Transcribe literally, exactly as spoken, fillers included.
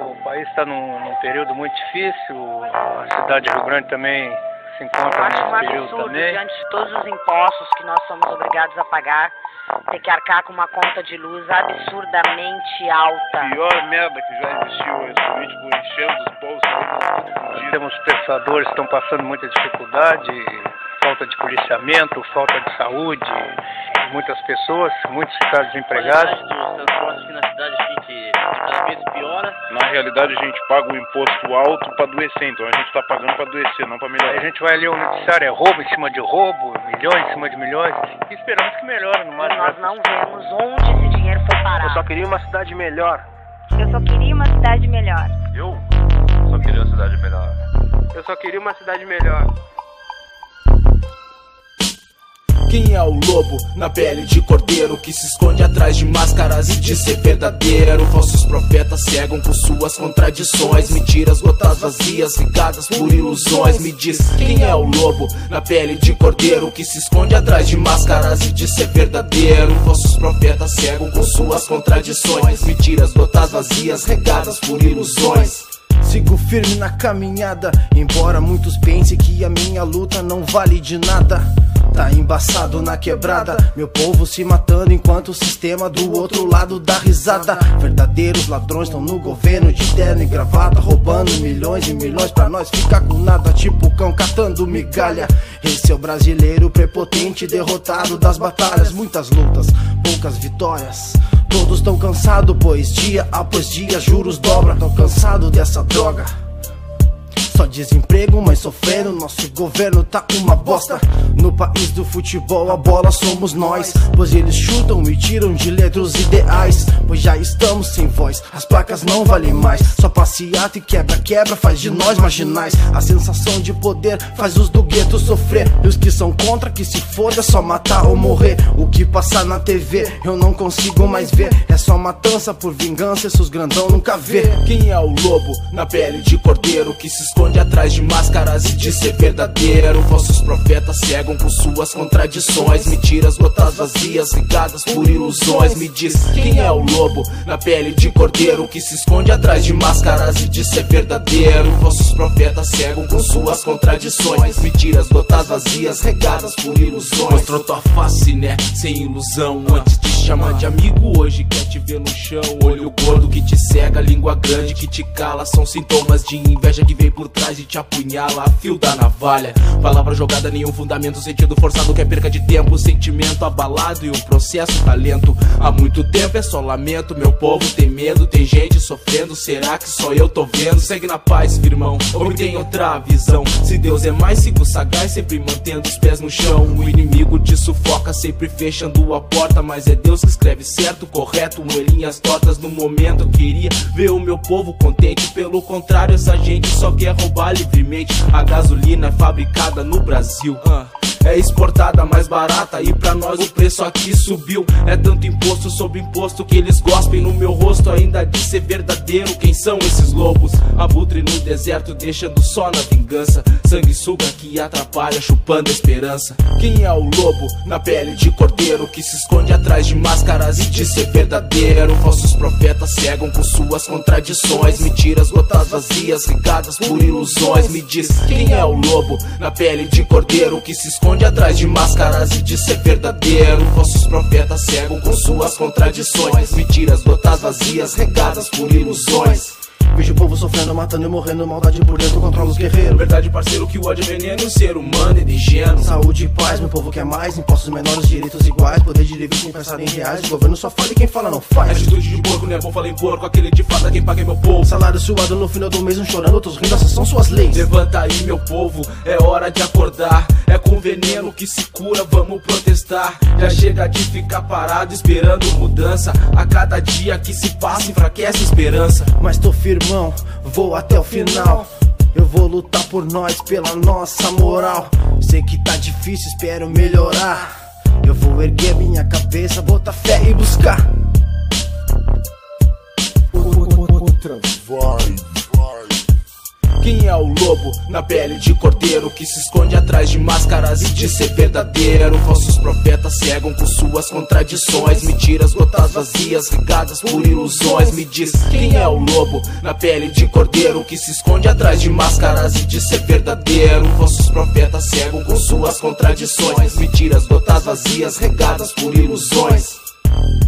O país está num, num período muito difícil, a cidade de Rio Grande também se encontra Eu acho nesse um período absurdo, também. diante de todos os impostos que nós somos obrigados a pagar, ter que arcar com uma conta de luz absurdamente alta. Pior merda que já existiu, esse político enchendo os bolsos. Temos pensadores que estão passando muita dificuldade, falta de policiamento, falta de saúde, muitas pessoas, muitos ficaram desempregados. A qualidade dos transportes aqui na cidade, a gente cada vez piora. Na realidade, a gente paga um imposto alto para adoecer, então a gente está pagando para adoecer, não para melhorar. Aí a gente vai ler o noticiário, é roubo em cima de roubo, milhões em cima de milhões, e esperamos que melhore no máximo. Nós não vemos onde esse dinheiro foi parar. Eu só queria uma cidade melhor. Eu só queria uma cidade melhor. Eu só queria uma cidade melhor. Eu só queria uma cidade melhor. Quem é o lobo na pele de cordeiro que se esconde atrás de máscaras e diz ser verdadeiro? Falsos profetas cegam por suas contradições, mentiras, gotas vazias ligadas por ilusões. Me diz, quem é o lobo na pele de cordeiro que se esconde atrás de máscaras e diz ser verdadeiro? Falsos profetas cegam por suas contradições, mentiras, gotas vazias regadas por ilusões. Sigo firme na caminhada, embora muitos pensem que a minha luta não vale de nada. Tá embaçado na quebrada, meu povo se matando enquanto o sistema do outro lado dá risada. Verdadeiros ladrões estão no governo de terno e gravata, roubando milhões e milhões pra nós ficar com nada, tipo cão catando migalha. Esse é o brasileiro prepotente, derrotado das batalhas, muitas lutas, poucas vitórias. Todos tão cansados, pois dia após dia juros dobram. Tão cansado dessa droga, só desemprego, mas sofrendo. Nosso governo tá uma bosta. No país do futebol a bola somos nós, pois eles chutam e tiram de letras ideais. Pois já estamos sem voz, as placas não valem mais. Só passeata e quebra-quebra faz de nós marginais. A sensação de poder faz os do gueto sofrer, e os que são contra que se foda, só matar ou morrer. O que passar na T V eu não consigo mais ver, é só matança por vingança, esses grandão nunca vê. Quem é o lobo na pele de cordeiro que se esconde atrás de máscaras e diz ser verdadeiro? Falsos profetas cegam por suas contradições, mentiras, gotas vazias ligadas por ilusões. Me diz, quem é o lobo na pele de cordeiro que se esconde atrás de máscaras e diz ser verdadeiro? Falsos profetas cegam por suas contradições, mentiras, gotas vazias regadas por ilusões. Mostrou tua face, né, sem ilusão, antes de chamar de amigo, hoje quer te ver no chão. Olho gordo que te cega, língua grande que te cala, são sintomas de inveja que vem por trás e te apunhala a fio da navalha. Palavra jogada, nenhum fundamento, sentido forçado que é perca de tempo, sentimento abalado e o processo tá lento. Há muito tempo é só lamento, meu povo tem medo, tem gente sofrendo, será que só eu tô vendo? Segue na paz, firmão, ou tem outra visão? Se Deus é mais, sigo sagaz, sempre mantendo os pés no chão. O inimigo te sufoca, sempre fechando a porta, mas é Deus que escreve certo, correto, em linhas tortas. No momento eu queria ver o meu povo contente, pelo contrário essa gente só quer roubar livremente. A gasolina é fabricada no Brasil, uh. é exportada mais barata e pra nós o preço aqui subiu. É tanto imposto sobre imposto que eles gospem no meu rosto, ainda de ser verdadeiro. Quem são esses lobos? Abutre no deserto deixando só na vingança, sanguessuga que atrapalha chupando a esperança. Quem é o lobo na pele de cordeiro que se esconde atrás de máscaras e diz ser verdadeiro? Falsos profetas cegam por suas contradições, mentiras, gotas vazias ligadas por ilusões. Me diz, quem é o lobo na pele de cordeiro que se esconde atrás de máscaras e diz ser verdadeiro? Falsos profetas cegam com suas contradições, mentiras, gotas vazias regadas por ilusões. Vejo o povo sofrendo, matando e morrendo, maldade por dentro controla os guerreiros. Verdade, parceiro, que o ódio é veneno, o ser humano é de ingênuo. Saúde e paz, meu povo quer mais, impostos menores, direitos iguais, poder de livre sem pensar em reais. O governo só fala e quem fala não faz. Atitude de porco, não é bom falar em porco, aquele de fada quem paga é meu povo. Salário suado no final do mês, um chorando, outros rindo, essas são suas leis. Levanta aí, meu povo, é hora de acordar. É com veneno que se cura, vamos protestar. Já chega de ficar parado esperando mudança. A cada dia que se passa enfraquece a esperança. Mas tô firmão, vou até o final. Eu vou lutar por nós, pela nossa moral. Sei que tá difícil, espero melhorar. Eu vou erguer minha cabeça, botar fé e buscar outra vibe. Quem é é o lobo na pele de cordeiro que se esconde atrás de máscaras e de ser verdadeiro? Falsos profetas cegam com suas contradições, mentiras, gotas vazias regadas por ilusões. Me diz, quem é o lobo na pele de cordeiro que se esconde atrás de máscaras e de ser verdadeiro? Falsos profetas cegam com suas contradições, mentiras, gotas vazias regadas por ilusões.